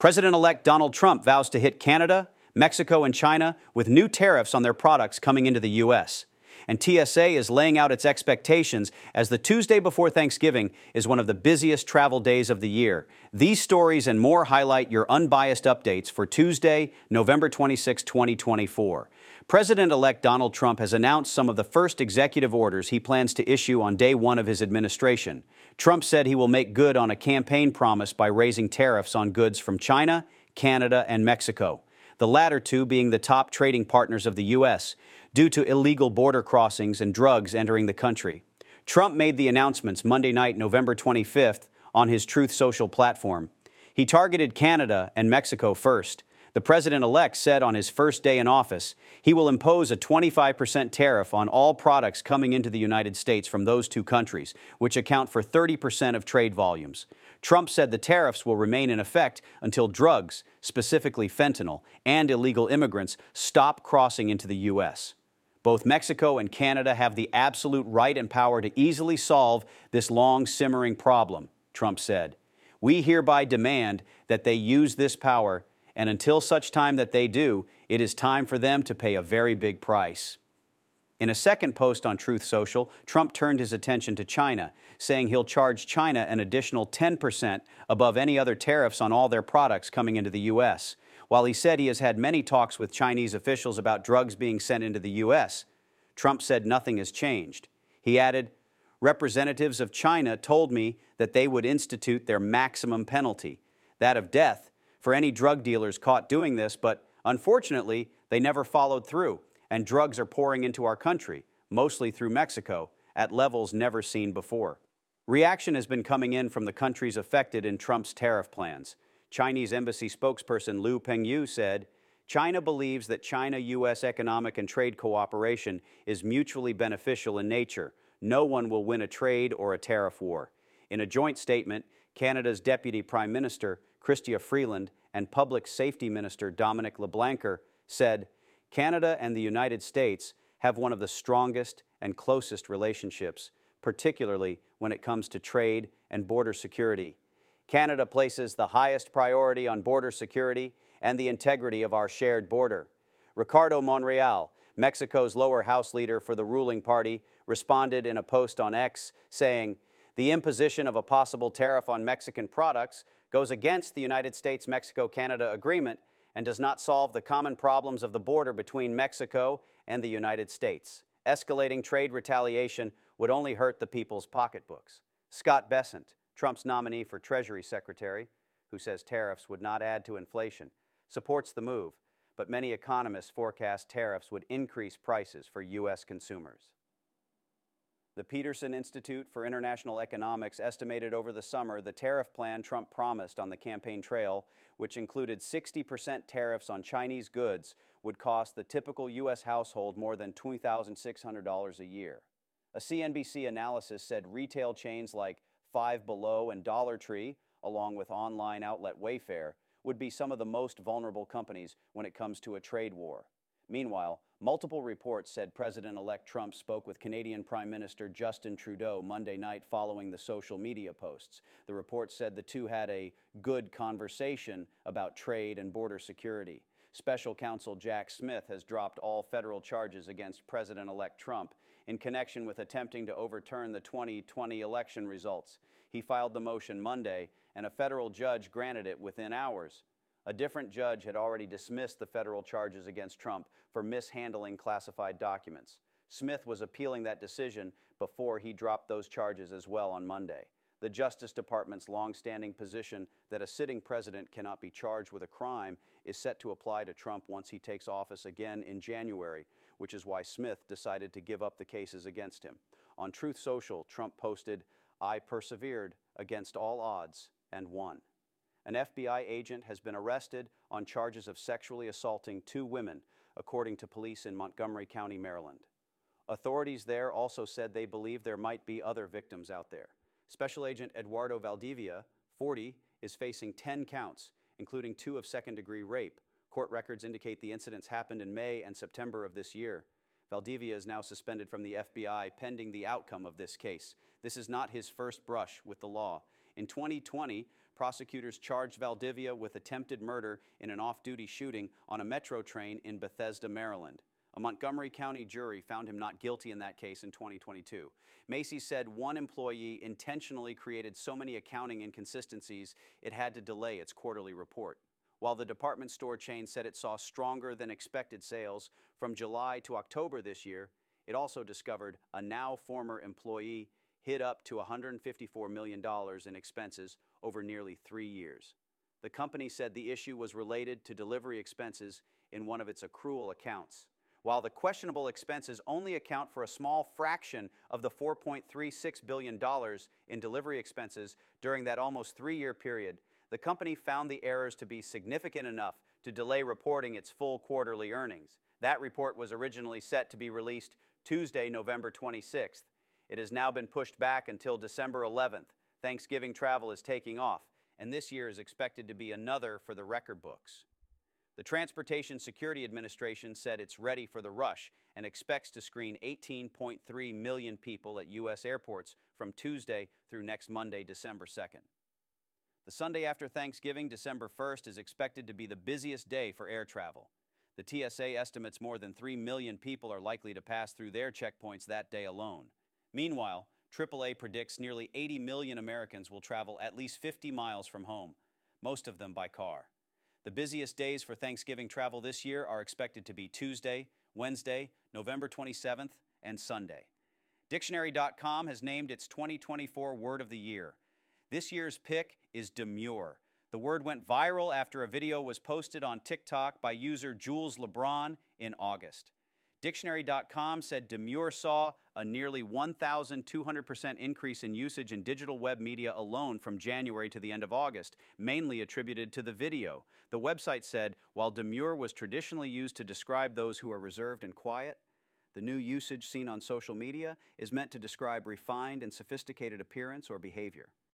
President-elect Donald Trump vows to hit Canada, Mexico, and China with new tariffs on their products coming into the U.S. And TSA is laying out its expectations as the Tuesday before Thanksgiving is one of the busiest travel days of the year. These stories and more highlight your unbiased updates for Tuesday, November 26, 2024. President-elect Donald Trump has announced some of the first executive orders he plans to issue on day one of his administration. Trump said he will make good on a campaign promise by raising tariffs on goods from China, Canada, and Mexico, the latter two being the top trading partners of the U.S., due to illegal border crossings and drugs entering the country. Trump made the announcements Monday night, November 25th, on his Truth Social platform. He targeted Canada and Mexico first. The president-elect said on his first day in office he will impose a 25% tariff on all products coming into the United States from those two countries, which account for 30% of trade volumes. Trump said the tariffs will remain in effect until drugs, specifically fentanyl, and illegal immigrants stop crossing into the U.S. Both Mexico and Canada have the absolute right and power to easily solve this long-simmering problem, Trump said. We hereby demand that they use this power, and until such time that they do, it is time for them to pay a very big price. In a second post on Truth Social, Trump turned his attention to China, saying he'll charge China an additional 10% above any other tariffs on all their products coming into the U.S. While he said he has had many talks with Chinese officials about drugs being sent into the U.S., Trump said nothing has changed. He added, "Representatives of China told me that they would institute their maximum penalty, that of death, for any drug dealers caught doing this, but unfortunately, they never followed through, and drugs are pouring into our country, mostly through Mexico, at levels never seen before." Reaction has been coming in from the countries affected in Trump's tariff plans. Chinese embassy spokesperson Liu Pengyu said, "China believes that China-U.S. economic and trade cooperation is mutually beneficial in nature. No one will win a trade or a tariff war." In a joint statement, Canada's Deputy Prime Minister, Chrystia Freeland, and Public Safety Minister Dominic LeBlanc said, "Canada and the United States have one of the strongest and closest relationships, particularly when it comes to trade and border security. Canada places the highest priority on border security and the integrity of our shared border." Ricardo Monreal, Mexico's lower house leader for the ruling party, responded in a post on X, saying, "The imposition of a possible tariff on Mexican products goes against the United States-Mexico-Canada agreement and does not solve the common problems of the border between Mexico and the United States. Escalating trade retaliation would only hurt the people's pocketbooks." Scott Bessent, Trump's nominee for Treasury Secretary, who says tariffs would not add to inflation, supports the move, but many economists forecast tariffs would increase prices for U.S. consumers. The Peterson Institute for International Economics estimated over the summer the tariff plan Trump promised on the campaign trail, which included 60% tariffs on Chinese goods, would cost the typical U.S. household more than $2,600 a year. A CNBC analysis said retail chains like Five Below and Dollar Tree, along with online outlet Wayfair, would be some of the most vulnerable companies when it comes to a trade war. Meanwhile, multiple reports said President-elect Trump spoke with Canadian Prime Minister Justin Trudeau Monday night following the social media posts. The report said the two had a good conversation about trade and border security. Special counsel Jack Smith has dropped all federal charges against President-elect Trump in connection with attempting to overturn the 2020 election results. He filed the motion Monday, and a federal judge granted it within hours. A different judge had already dismissed the federal charges against Trump for mishandling classified documents. Smith was appealing that decision before he dropped those charges as well on Monday. The Justice Department's long-standing position that a sitting president cannot be charged with a crime is set to apply to Trump once he takes office again in January, which is why Smith decided to give up the cases against him. On Truth Social, Trump posted, "I persevered against all odds and won." An FBI agent has been arrested on charges of sexually assaulting two women, according to police in Montgomery County, Maryland. Authorities there also said they believe there might be other victims out there. Special Agent Eduardo Valdivia, 40, is facing 10 counts, including 2 of second-degree rape. Court records indicate the incidents happened in May and September of this year. Valdivia is now suspended from the FBI pending the outcome of this case. This is not his first brush with the law. In 2020, prosecutors charged Valdivia with attempted murder in an off-duty shooting on a metro train in Bethesda, Maryland. A Montgomery County jury found him not guilty in that case in 2022. Macy's said one employee intentionally created so many accounting inconsistencies it had to delay its quarterly report. While the department store chain said it saw stronger than expected sales from July to October this year, it also discovered a now former employee hid up to $154 million in expenses over nearly 3 years. The company said the issue was related to delivery expenses in one of its accrual accounts. While the questionable expenses only account for a small fraction of the $4.36 billion in delivery expenses during that almost 3-year period, the company found the errors to be significant enough to delay reporting its full quarterly earnings. That report was originally set to be released Tuesday, November 26th. It has now been pushed back until December 11th. Thanksgiving travel is taking off, and this year is expected to be another for the record books. The Transportation Security Administration said it's ready for the rush and expects to screen 18.3 million people at U.S. airports from Tuesday through next Monday, December 2nd. The Sunday after Thanksgiving, December 1st, is expected to be the busiest day for air travel. The TSA estimates more than 3 million people are likely to pass through their checkpoints that day alone. Meanwhile, AAA predicts nearly 80 million Americans will travel at least 50 miles from home, most of them by car. The busiest days for Thanksgiving travel this year are expected to be Tuesday, Wednesday, November 27th, and Sunday. Dictionary.com has named its 2024 Word of the Year. This year's pick is demure. The word went viral after a video was posted on TikTok by user Jules LeBron in August. Dictionary.com said demure saw a nearly 1,200% increase in usage in digital web media alone from January to the end of August, mainly attributed to the video. The website said, while demure was traditionally used to describe those who are reserved and quiet, the new usage seen on social media is meant to describe refined and sophisticated appearance or behavior.